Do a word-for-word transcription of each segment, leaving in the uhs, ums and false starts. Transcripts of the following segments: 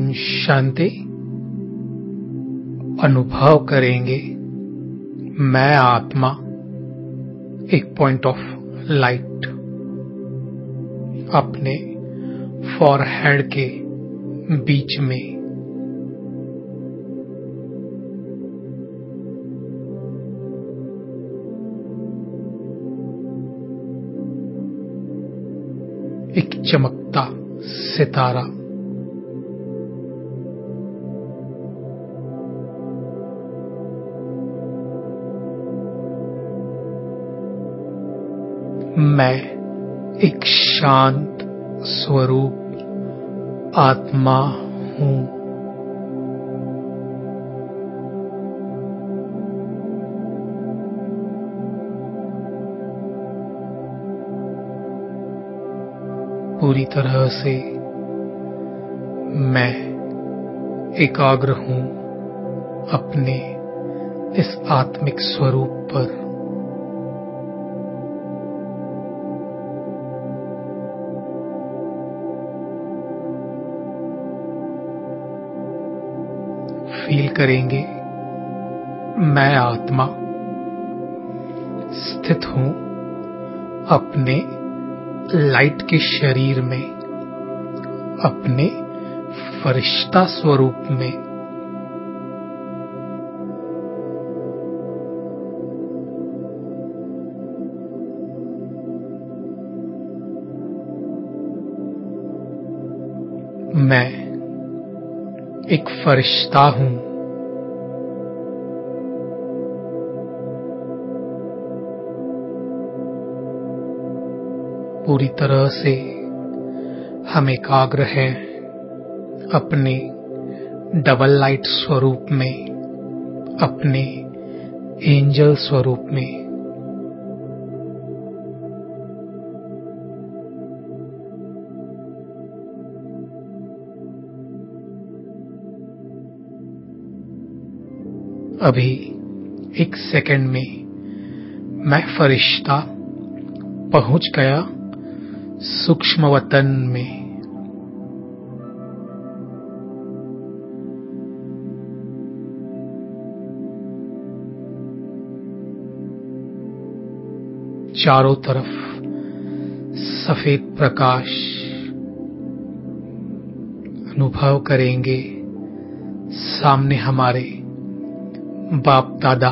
शांति। अनुभव करेंगे मैं आत्मा एक पॉइंट ऑफ लाइट अपने फॉरहेड के बीच में। एक चमकता सितारा। मैं एक शांत स्वरूप आत्मा हूं। पूरी तरह से मैं एकाग्र हूं अपने इस आत्मिक स्वरूप पर। फील करेंगे मैं आत्मा स्थित हूं अपने लाइट के शरीर में, अपने फरिश्ता स्वरूप में। मैं एक फरिश्ता हूं। पूरी तरह से हम एकाग्र हैं अपने डबल लाइट स्वरूप में, अपने एंजल स्वरूप में। अभी एक सेकंड में मैं फरिश्ता पहुंच गया सूक्ष्म वतन में। चारों तरफ सफेद प्रकाश अनुभव करेंगे। सामने हमारे बाप दादा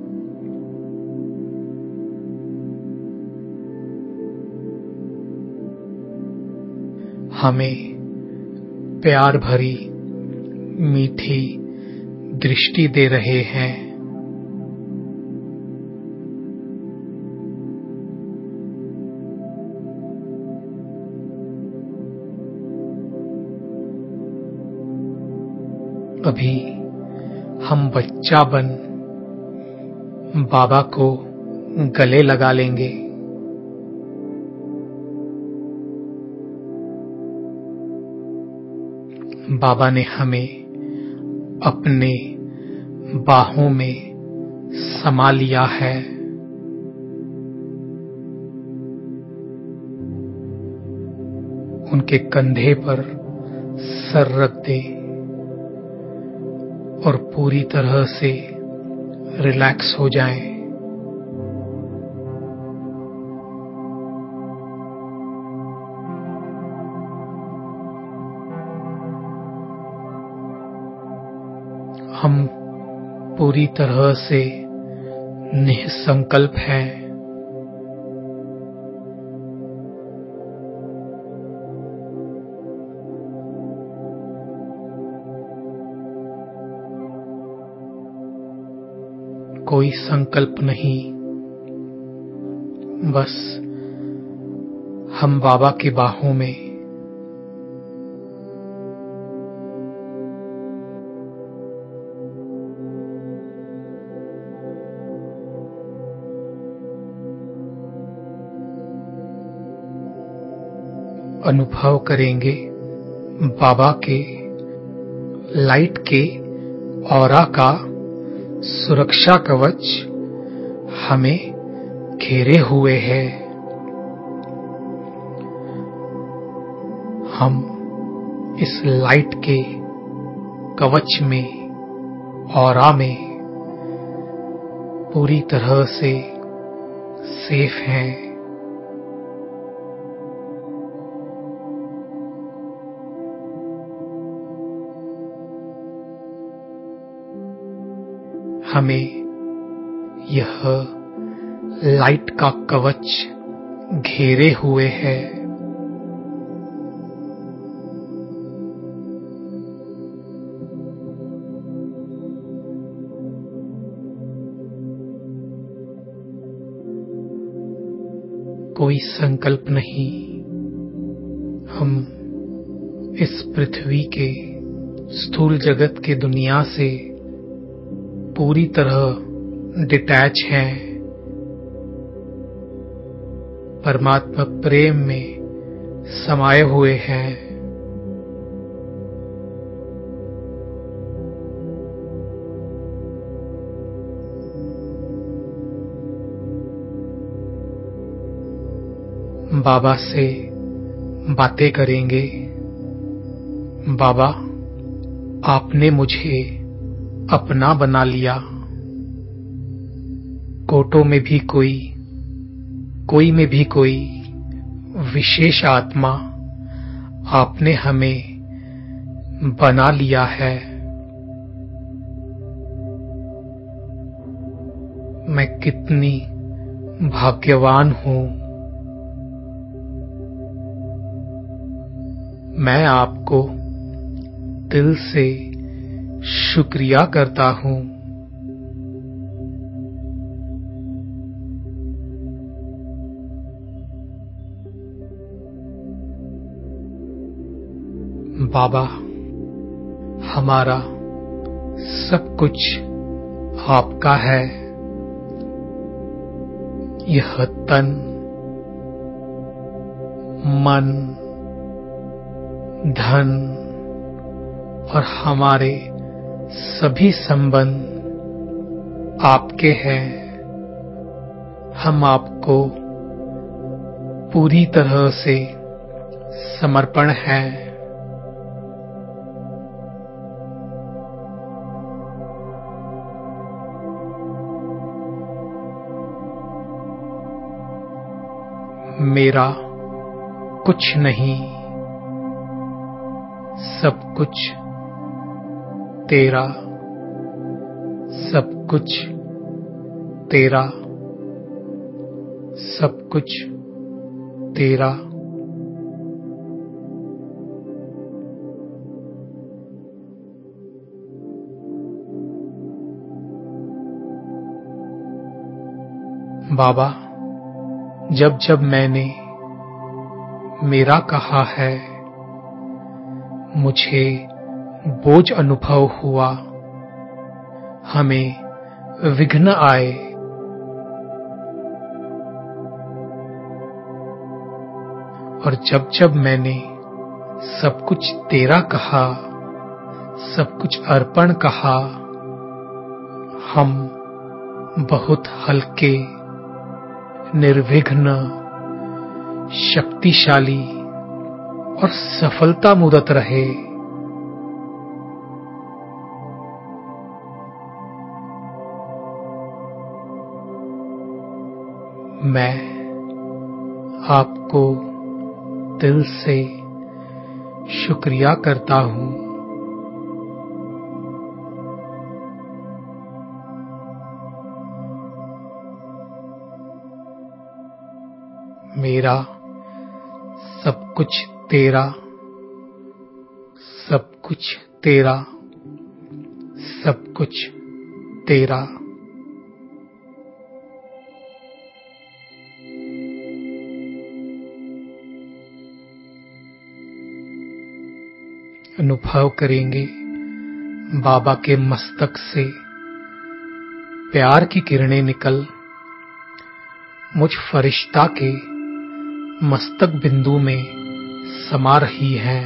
हमें प्यार भरी मीठी दृष्टि दे रहे हैं। अभी हम बच्चा बन बाबा को गले लगा लेंगे। बाबा ने हमें अपने बाहों में समा लिया है। उनके कंधे पर सर रख दे और पूरी तरह से रिलैक्स हो जाएं। हम पूरी तरह से निसंकल्प हैं। कोई संकल्प नहीं, बस हम बाबा की बाहों में अनुभव करेंगे बाबा के लाइट के ऑरा का सुरक्षा कवच हमें घेरे हुए है। हम इस लाइट के कवच में, ऑरा में पूरी तरह से सेफ हैं। हमें यह लाइट का कवच घेरे हुए है। कोई संकल्प नहीं, हम इस पृथ्वी के स्थूल जगत के दुनिया से पूरी तरह डिटैच हैं। परमात्मा प्रेम में समाये हुए हैं। बाबा से बातें करेंगे। बाबा, आपने मुझे अपना बना लिया। कोटों में भी कोई, कोई में भी कोई विशेष आत्मा आपने हमें बना लिया है। मैं कितनी भाग्यवान हूं। मैं आपको दिल से शुक्रिया करता हूं। बाबा, हमारा सब कुछ आपका है। यह तन, मन, धन और हमारे सभी संबंध आपके हैं। हम आपको पूरी तरह से समर्पण हैं। मेरा कुछ नहीं, सब कुछ तेरा, सब कुछ तेरा, सब कुछ तेरा। बाबा, जब जब मैंने मेरा कहा है, मुझे बोझ अनुभव हुआ, हमें विघ्न आए। और जब जब मैंने सब कुछ तेरा कहा, सब कुछ अर्पण कहा, हम बहुत हल्के, निर्विघ्न, शक्तिशाली और सफलता मुदत रहे। मैं आपको दिल से शुक्रिया करता हूं। मेरा सब कुछ तेरा, सब कुछ तेरा, सब कुछ तेरा। अनुभव करेंगे बाबा के मस्तक से प्यार की किरणें निकल मुझ फरिश्ता के मस्तक बिंदु में समा रही हैं।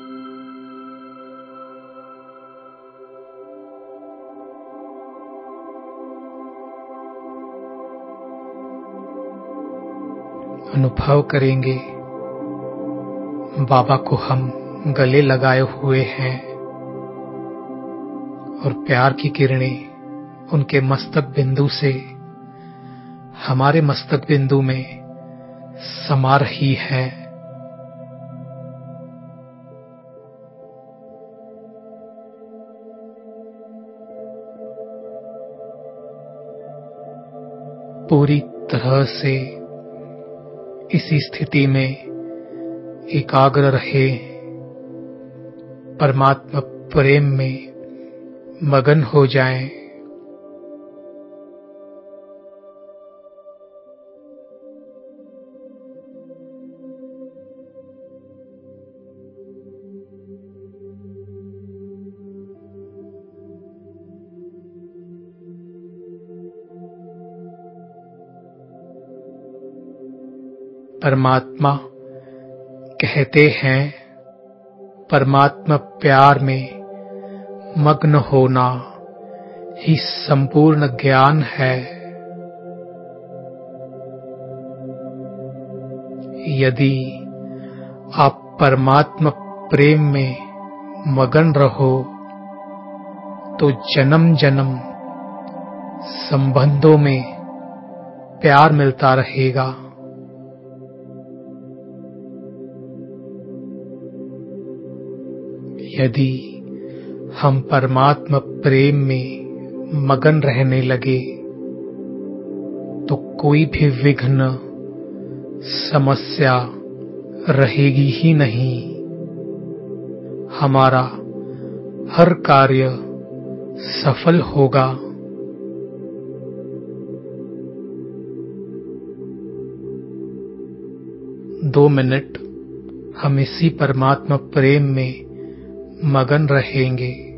अनुभव करेंगे बाबा को हम गले लगाए हुए हैं। और प्यार की किरणें उनके मस्तक बिंदु से हमारे मस्तक बिंदु में समा रही है। पूरी तरह से इसी स्थिति में एकाग्र रहे, परमात्मा प्रेम में मगन हो जाएं। परमात्मा कहते हैं, परमात्मा प्यार में मग्न होना ही संपूर्ण ज्ञान है। यदि आप परमात्मा प्रेम में मगन रहो तो जन्म जन्म संबंधों में प्यार मिलता रहेगा। यदि हम परमात्मा प्रेम में मगन रहने लगे तो कोई भी विघ्न समस्या रहेगी ही नहीं। हमारा हर कार्य सफल होगा। दो मिनट हम इसी परमात्मा प्रेम में मगन रहेंगे।